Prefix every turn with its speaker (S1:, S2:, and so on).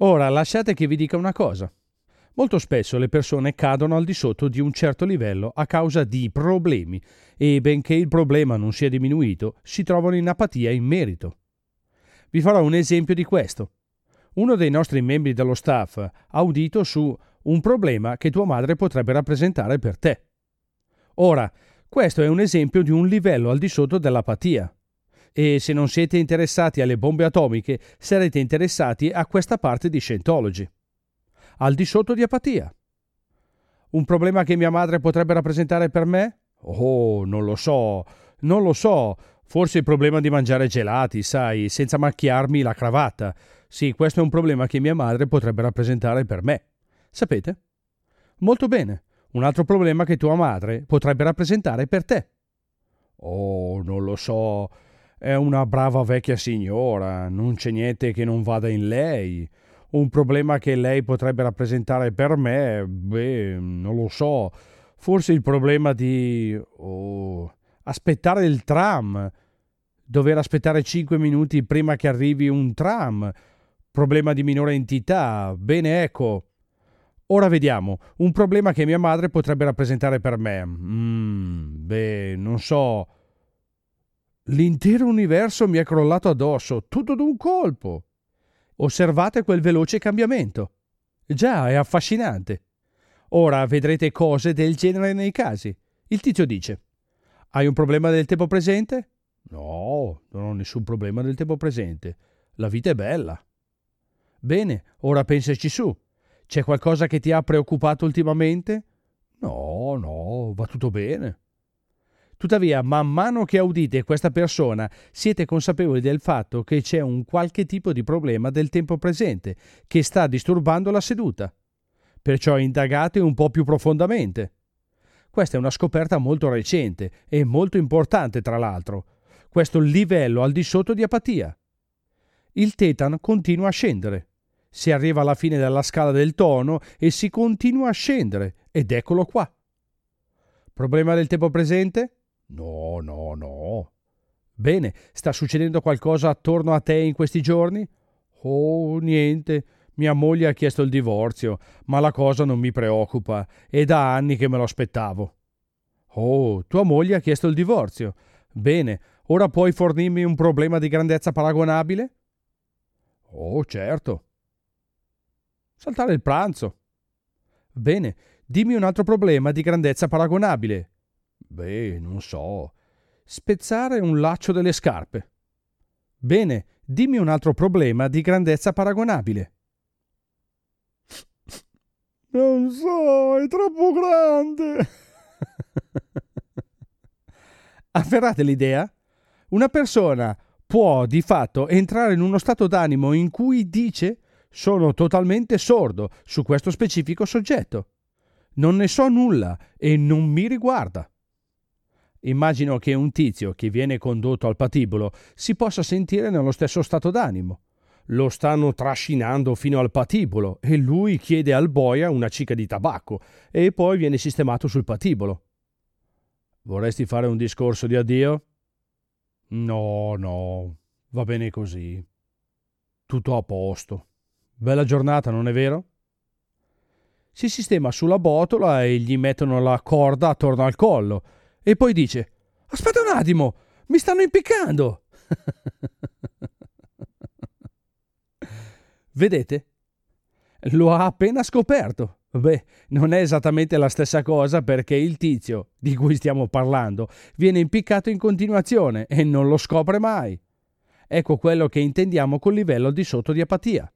S1: Ora lasciate che vi dica una cosa. Molto spesso le persone cadono al di sotto di un certo livello a causa di problemi e benché il problema non sia diminuito, si trovano in apatia in merito. Vi farò un esempio di questo. Uno dei nostri membri dello staff ha udito su un problema che tua madre potrebbe rappresentare per te. Ora, questo è un esempio di un livello al di sotto dell'apatia. E se non siete interessati alle bombe atomiche, sarete interessati a questa parte di Scientology. Al di sotto di apatia. Un problema che mia madre potrebbe rappresentare per me? Oh, non lo so. Forse il problema di mangiare gelati, sai, senza macchiarmi la cravatta. Sì, questo è un problema che mia madre potrebbe rappresentare per me. Sapete? Molto bene. Un altro problema che tua madre potrebbe rappresentare per te. Oh, non lo so. È una brava vecchia signora. Non c'è niente che non vada in lei. Un problema che lei potrebbe rappresentare per me, non lo so. Forse il problema di aspettare il tram. Dover aspettare 5 minuti prima che arrivi un tram. Problema di minore entità. Bene, ecco. Ora vediamo. Un problema che mia madre potrebbe rappresentare per me. Non so. L'intero universo mi è crollato addosso, tutto d'un colpo. Osservate quel veloce cambiamento. Già, è affascinante. Ora vedrete cose del genere nei casi. Il tizio dice: hai un problema del tempo presente? No, non ho nessun problema del tempo presente. La vita è bella. Bene, ora pensaci su. C'è qualcosa che ti ha preoccupato ultimamente? No, va tutto bene. Tuttavia, man mano che udite questa persona, siete consapevoli del fatto che c'è un qualche tipo di problema del tempo presente che sta disturbando la seduta. Perciò indagate un po' più profondamente. Questa è una scoperta molto recente e molto importante, tra l'altro. Questo livello al di sotto di apatia. Il tetan continua a scendere. Si arriva alla fine della scala del tono e si continua a scendere, ed eccolo qua. Problema del tempo presente? No. Bene, sta succedendo qualcosa attorno a te in questi giorni? Oh, niente. Mia moglie ha chiesto il divorzio, ma la cosa non mi preoccupa. È da anni che me lo aspettavo. Oh, tua moglie ha chiesto il divorzio. Bene, ora puoi fornirmi un problema di grandezza paragonabile? Oh, certo. Saltare il pranzo. Bene, dimmi un altro problema di grandezza paragonabile. Non so. Spezzare un laccio delle scarpe. Bene, dimmi un altro problema di grandezza paragonabile. Non so, è troppo grande. Afferrate l'idea? Una persona può di fatto entrare in uno stato d'animo in cui dice: sono totalmente sordo su questo specifico soggetto. Non ne so nulla e non mi riguarda. Immagino che un tizio che viene condotto al patibolo si possa sentire nello stesso stato d'animo. Lo stanno trascinando fino al patibolo e lui chiede al boia una cicca di tabacco e poi viene sistemato sul patibolo. Vorresti fare un discorso di addio? No, va bene così. Tutto a posto. Bella giornata, non è vero? Si sistema sulla botola e gli mettono la corda attorno al collo e poi dice: aspetta un attimo, mi stanno impiccando. Vedete? Lo ha appena scoperto. Non è esattamente la stessa cosa perché il tizio di cui stiamo parlando viene impiccato in continuazione e non lo scopre mai. Ecco quello che intendiamo col livello al di sotto di apatia.